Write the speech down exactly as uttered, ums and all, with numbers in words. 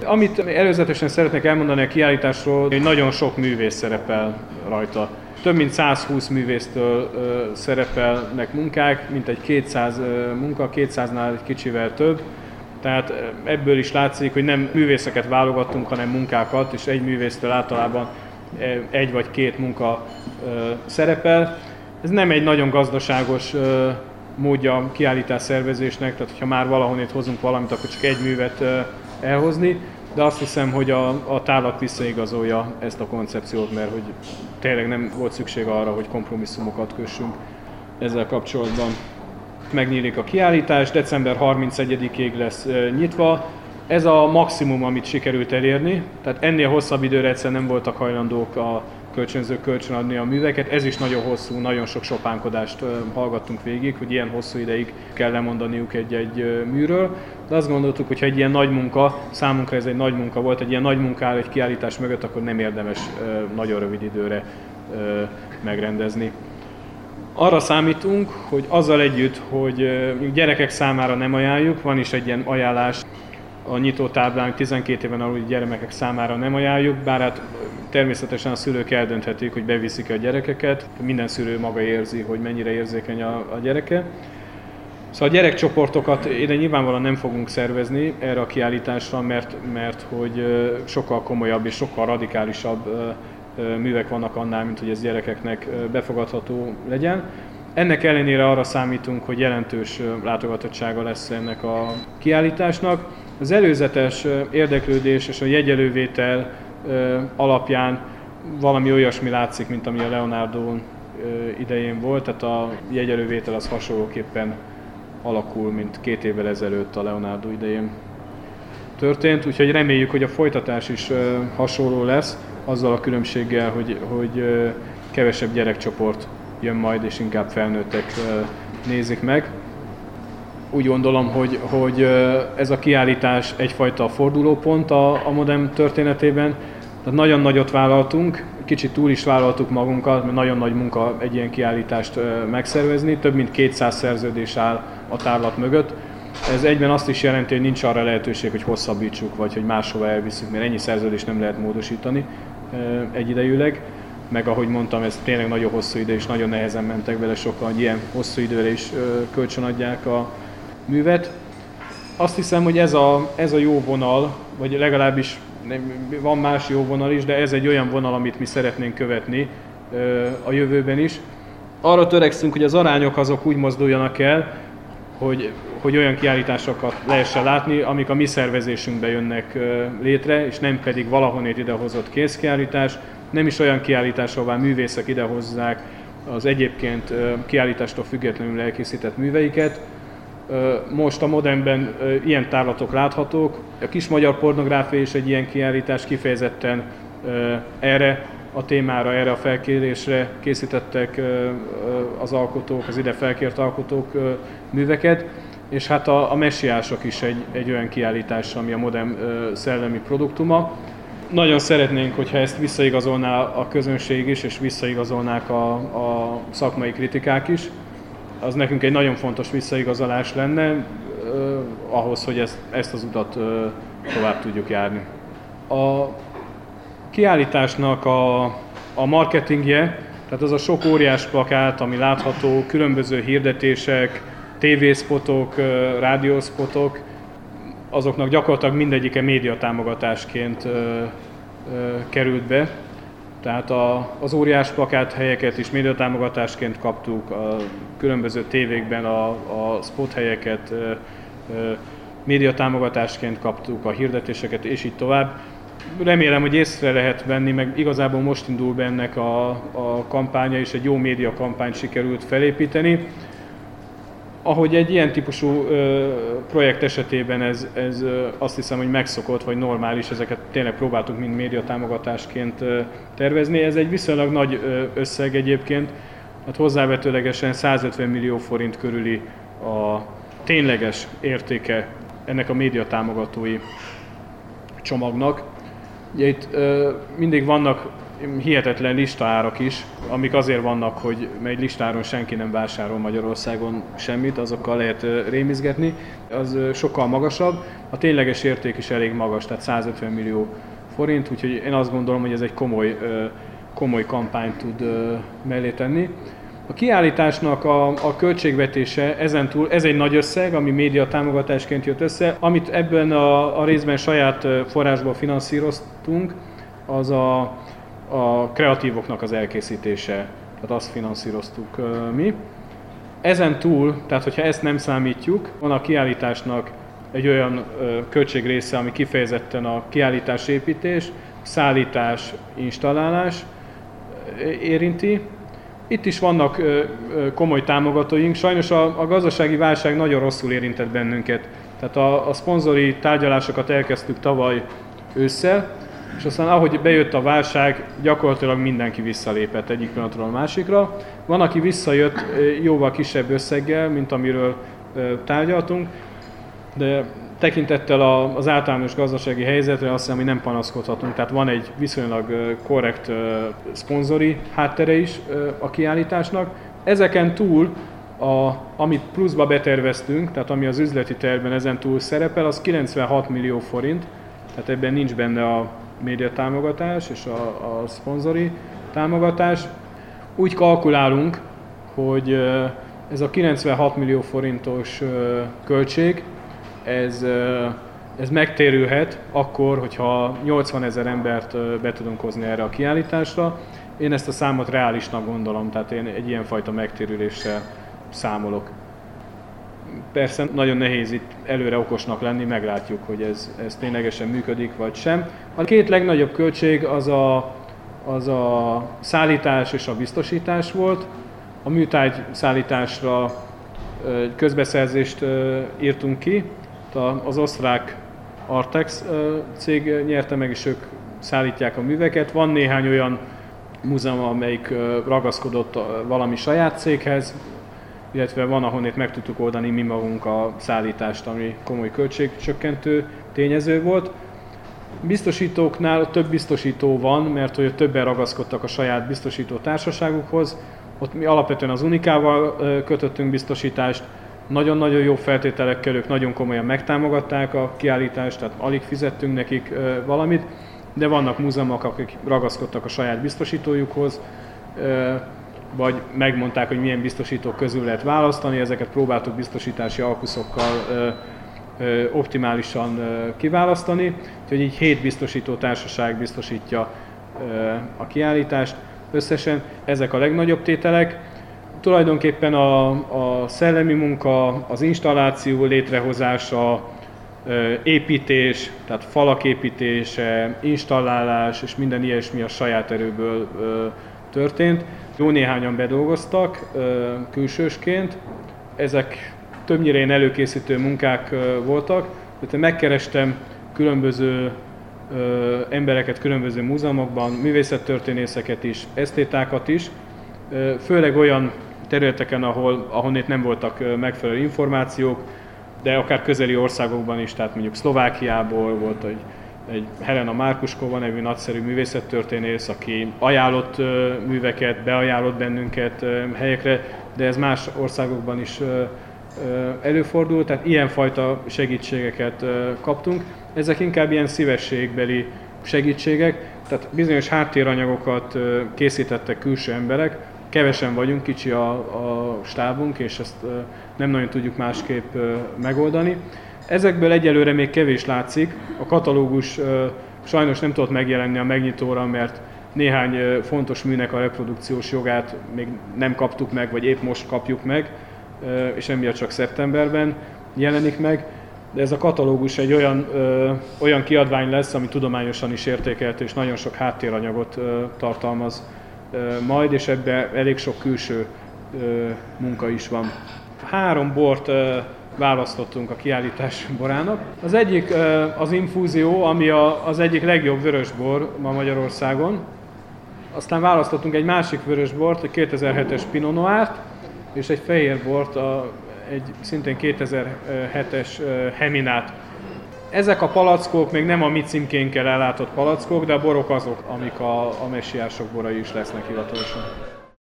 Amit előzetesen szeretnék elmondani a kiállításról, hogy nagyon sok művész szerepel rajta. Több mint százhúsz művésztől ö, szerepelnek munkák, mint egy kétszáz ö, munka, kétszáznál egy kicsivel több. Tehát ebből is látszik, hogy nem művészeket válogattunk, hanem munkákat, és egy művésztől általában egy vagy két munka ö, szerepel. Ez nem egy nagyon gazdaságos ö, módja a kiállítás szervezésnek, tehát ha már valahonnét hozunk valamit, akkor csak egy művet ö, elhozni, de azt hiszem, hogy a, a tárlat visszaigazolja ezt a koncepciót, mert hogy tényleg nem volt szükség arra, hogy kompromisszumokat kössünk ezzel kapcsolatban. Megnyílik a kiállítás, december harmincegyedikéig lesz nyitva. Ez a maximum, amit sikerült elérni, tehát ennél hosszabb időre egyszerűen nem voltak hajlandók a kölcsönzők kölcsönadni a műveket. Ez is nagyon hosszú, nagyon sok sopánkodást hallgattunk végig, hogy ilyen hosszú ideig kell lemondaniuk egy-egy műről. De azt gondoltuk, hogy ha egy ilyen nagy munka, számunkra ez egy nagy munka volt, egy ilyen nagy munka áll egy kiállítás mögött, akkor nem érdemes nagyon rövid időre megrendezni. Arra számítunk, hogy azzal együtt, hogy gyerekek számára nem ajánljuk, van is egy ilyen ajánlás a nyitótáblán, tizenkét éven aluli gyermekek számára nem ajánljuk, bár hát természetesen a szülők eldönthetik, hogy beviszik a gyerekeket. Minden szülő maga érzi, hogy mennyire érzékeny a, a gyereke. Szóval a gyerekcsoportokat ide nyilvánvalóan nem fogunk szervezni erre a kiállításra, mert, mert hogy sokkal komolyabb és sokkal radikálisabb művek vannak annál, mint hogy ez gyerekeknek befogadható legyen. Ennek ellenére arra számítunk, hogy jelentős látogatottsága lesz ennek a kiállításnak. Az előzetes érdeklődés és a jegyelővétel alapján valami olyasmi látszik, mint ami a Leonardo idején volt, tehát a jegyelővétel az hasonlóképpen alakul, mint két évvel ezelőtt a Leonardo idején történt, úgyhogy reméljük, hogy a folytatás is hasonló lesz, azzal a különbséggel, hogy, hogy kevesebb gyerekcsoport jön majd, és inkább felnőttek nézik meg. Úgy gondolom, hogy, hogy ez a kiállítás egyfajta fordulópont a, a Modem történetében. Tehát nagyon nagyot vállaltunk, kicsit túl is vállaltuk magunkat, mert nagyon nagy munka egy ilyen kiállítást megszervezni. Több mint kétszáz szerződés áll a tárlat mögött. Ez egyben azt is jelenti, hogy nincs arra lehetőség, hogy hosszabbítsuk, vagy hogy máshova elviszünk, mert ennyi szerződést nem lehet módosítani egyidejűleg. Meg ahogy mondtam, ez tényleg nagyon hosszú idő, és nagyon nehezen mentek vele sokan, hogy ilyen hosszú időre is kölcsönadják a művet. Azt hiszem, hogy ez a, ez a jó vonal, vagy legalábbis van más jó vonal is, de ez egy olyan vonal, amit mi szeretnénk követni a jövőben is. Arra törekszünk, hogy az arányok azok úgy mozduljanak el, hogy, hogy olyan kiállításokat lehessen látni, amik a mi szervezésünkbe jönnek létre, és nem pedig valahonnét idehozott készkiállítás, nem is olyan kiállítás, ahová művészek idehozzák az egyébként kiállítástól függetlenül elkészített műveiket. Most a Modemben ilyen tárlatok láthatók. A Kis Magyar Pornográfia is egy ilyen kiállítás, kifejezetten erre a témára, erre a felkérésre készítettek az alkotók, az ide felkért alkotók műveket. És hát a, a Messiások is egy, egy olyan kiállítás, ami a Modem szellemi produktuma. Nagyon szeretnénk, hogyha ezt visszaigazolná a közönség is, és visszaigazolnák a, a szakmai kritikák is. Az nekünk egy nagyon fontos visszaigazolás lenne, eh, ahhoz, hogy ezt, ezt az utat eh, tovább tudjuk járni. A kiállításnak a, a marketingje, tehát az a sok óriás plakát, ami látható, különböző hirdetések, tévészpotok, eh, rádiószpotok, azoknak gyakorlatilag mindegyike médiatámogatásként ö, ö, került be. Tehát a, az óriás plakát helyeket is médiatámogatásként kaptuk, a különböző tévékben a, a spot helyeket ö, ö, médiatámogatásként kaptuk, a hirdetéseket és így tovább. Remélem, hogy észre lehet venni, meg igazából most indul be ennek a, a kampánya, és egy jó média kampányt sikerült felépíteni. Ahogy egy ilyen típusú ö, projekt esetében ez, ez ö, azt hiszem, hogy megszokott vagy normális, ezeket tényleg próbáltuk mind médiatámogatásként ö, tervezni. Ez egy viszonylag nagy ö, összeg egyébként, hát hozzávetőlegesen százötven millió forint körüli a tényleges értéke ennek a médiatámogatói csomagnak. Ugye itt ö, mindig vannak hihetetlen listaárak is, amik azért vannak, hogy egy listáron senki nem vásárol Magyarországon semmit, azokkal lehet rémizgetni, az sokkal magasabb, a tényleges érték is elég magas, tehát százötven millió forint, úgyhogy én azt gondolom, hogy ez egy komoly, komoly kampányt tud mellé tenni. A kiállításnak a, a költségvetése ezentúl, ez egy nagy összeg, ami média támogatásként jött össze, amit ebben a, a részben saját forrásból finanszíroztunk, az a, a kreatívoknak az elkészítése, tehát azt finanszíroztuk mi. Ezen túl, tehát hogyha ezt nem számítjuk, van a kiállításnak egy olyan költségrésze, ami kifejezetten a kiállítás építés, szállítás, installálás érinti. Itt is vannak komoly támogatóink, sajnos a, a gazdasági válság nagyon rosszul érintett bennünket. Tehát a, a szponzori tárgyalásokat elkezdtük tavaly ősszel, és aztán ahogy bejött a válság, gyakorlatilag mindenki visszalépett egyik pillanatról a másikra. Van, aki visszajött jóval kisebb összeggel, mint amiről tárgyaltunk, de tekintettel az általános gazdasági helyzetre azt hiszem, hogy nem panaszkodhatunk, tehát van egy viszonylag korrekt szponzori háttere is a kiállításnak. Ezeken túl, a, amit pluszba beterveztünk, tehát ami az üzleti tervben ezen túl szerepel, az kilencvenhat millió forint, tehát ebben nincs benne a média támogatás és a, a szponzori támogatás. Úgy kalkulálunk, hogy ez a kilencvenhat millió forintos költség, ez, ez megtérülhet akkor, hogyha nyolcvanezer embert be tudunk hozni erre a kiállításra. Én ezt a számot reálisnak gondolom, tehát én egy ilyenfajta megtérüléssel számolok. Persze nagyon nehéz itt előre okosnak lenni, meglátjuk, hogy ez, ez ténylegesen működik vagy sem. A két legnagyobb költség az a, az a szállítás és a biztosítás volt. A műtárgy szállításra közbeszerzést írtunk ki, az osztrák Artex cég nyerte meg, és ők szállítják a műveket. Van néhány olyan múzeum, amelyik ragaszkodott valami saját céghez, illetve van, ahonnét meg tudtuk oldani mi magunk a szállítást, ami komoly költségcsökkentő tényező volt. Biztosítóknál több biztosító van, mert hogy többen ragaszkodtak a saját biztosító társaságukhoz. Ott mi alapvetően az Unikával kötöttünk biztosítást, nagyon-nagyon jó feltételekkel, ők nagyon komolyan megtámogatták a kiállítást, tehát alig fizettünk nekik valamit, de vannak múzeumok, akik ragaszkodtak a saját biztosítójukhoz, vagy megmondták, hogy milyen biztosítók közül lehet választani, ezeket próbáltuk biztosítási alkuszokkal optimálisan kiválasztani, úgyhogy így hét biztosító társaság biztosítja a kiállítást. Összesen ezek a legnagyobb tételek. Tulajdonképpen a, a szellemi munka, az installáció létrehozása, építés, tehát falak építése, installálás és minden ilyesmi a saját erőből történt. Jó néhányan bedolgoztak külsősként, ezek többnyire ilyen előkészítő munkák voltak, de megkerestem különböző embereket különböző múzeumokban, művészettörténészeket is, esztétákat is, főleg olyan területeken, ahol, ahonnét nem voltak megfelelő információk, de akár közeli országokban is, tehát mondjuk Szlovákiából volt egy, egy Helena Márkuskova nevű nagyszerű művészettörténész, aki ajánlott műveket, beajánlott bennünket helyekre, de ez más országokban is előfordul, tehát ilyenfajta segítségeket kaptunk. Ezek inkább ilyen szívességbeli segítségek, tehát bizonyos háttéranyagokat készítettek külső emberek, kevesen vagyunk, kicsi a, a stábunk, és ezt nem nagyon tudjuk másképp megoldani. Ezekből egyelőre még kevés látszik, a katalógus sajnos nem tudott megjelenni a megnyitóra, mert néhány fontos műnek a reprodukciós jogát még nem kaptuk meg, vagy épp most kapjuk meg, és emiatt csak szeptemberben jelenik meg. De ez a katalógus egy olyan, ö, olyan kiadvány lesz, ami tudományosan is értékelhető, és nagyon sok háttéranyagot ö, tartalmaz ö, majd, és ebben elég sok külső ö, munka is van. Három bort ö, választottunk a kiállítás borának. Az egyik ö, az infúzió, ami a, az egyik legjobb vörösbor ma Magyarországon. Aztán választottunk egy másik vörösbort, egy kétezer-hetes Pinot Noirt, és egy fehér bort, a, egy szintén kétezer-hetes Heminát. Ezek a palackok még nem a mi címkénkkel ellátott palackok, de a borok azok, amik a, a messiások borai is lesznek hivatalosan.